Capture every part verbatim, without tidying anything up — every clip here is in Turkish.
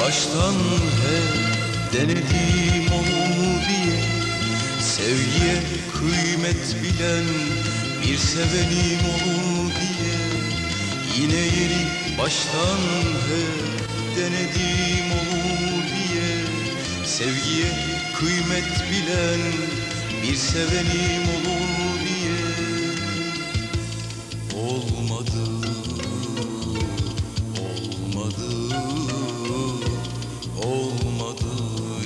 baştan hep denedim onu diye. Sevgiye kıymet bilen bir sevenim olur diye. Yine yeni baştan hep denedim olur diye. Sevgiye kıymet bilen bir sevenim olur diye. Olmadı, olmadı, olmadı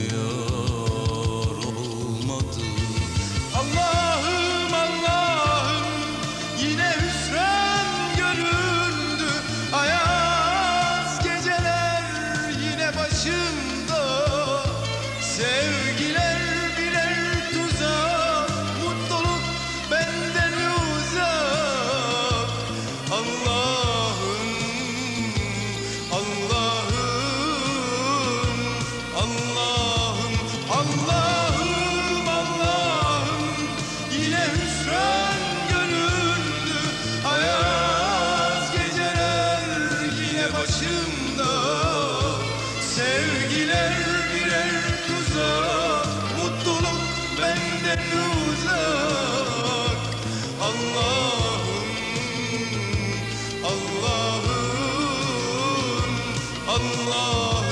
yar, olmadı. Allah'ım Allah'ım yine hüsran göründü. Ayaz geceler yine başımda. Sevgiler birer tuzak, mutluluk benden uzak. Allah'ım, Allah'ım, Allah'ım, Allah'ım, Allah'ım yine hüsran göründü. Ayaz geceler yine başımda. Sevgiler birer tuzak, mutluluk benden uzak. Allah'ım, Allah'ım, Allah'ım.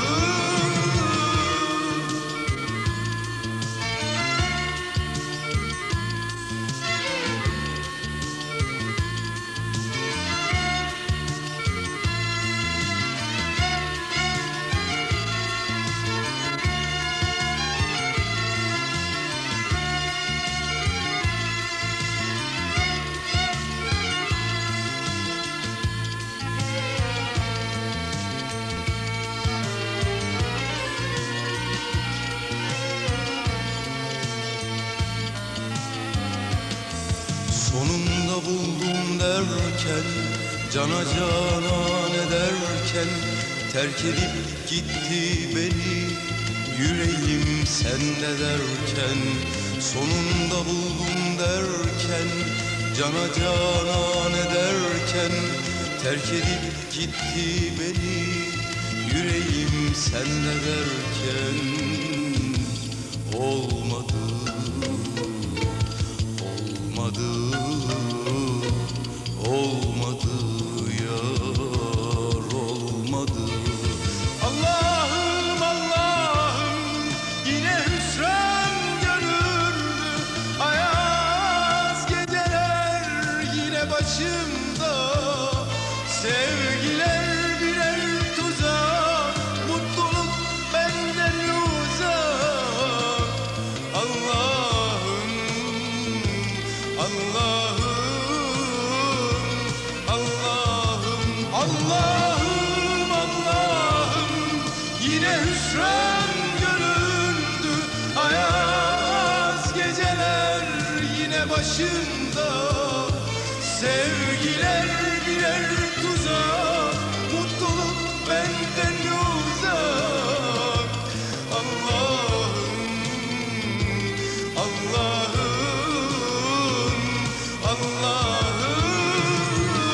Sonunda buldum derken, cana canan ederken, terk edip gitti beni yüreğim sende derken. Sonunda buldum derken, cana canan ederken, terk edip gitti beni yüreğim sende derken. Olmadı, olmadı, olmadı yar, olmadı. Allah'ım Allah'ım yine hüsran göründü. Ayaz geceler yine başımda. Sevgiler birer tuzak, mutluluk benden uzak. Allah'ım, Allah'ım, Allah'ım, Allah'ım, Allah'ım yine hüsran göründü. Ayaz geceler yine başımda. Sevgiler birer tuzak, mutluluk benden uzak. Allah'ım, Allah'ım, Allah'ım.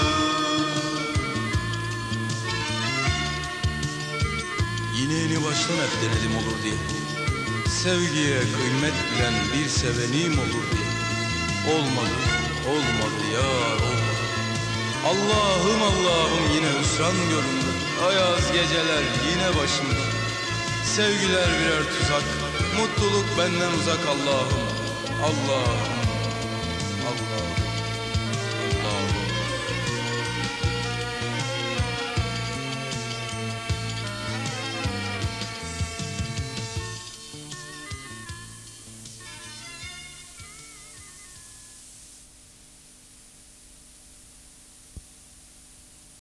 Yine yeni baştan hep denedim olur diye. Sevgiye kıymet bilen bir sevenim olur diye. Olmadı, olmadı yar, olmadı. Allah'ım Allah'ım yine hüsran göründü. Ayaz geceler yine başımda. Sevgiler birer tuzak, mutluluk benden uzak. Allah'ım, Allah'ım.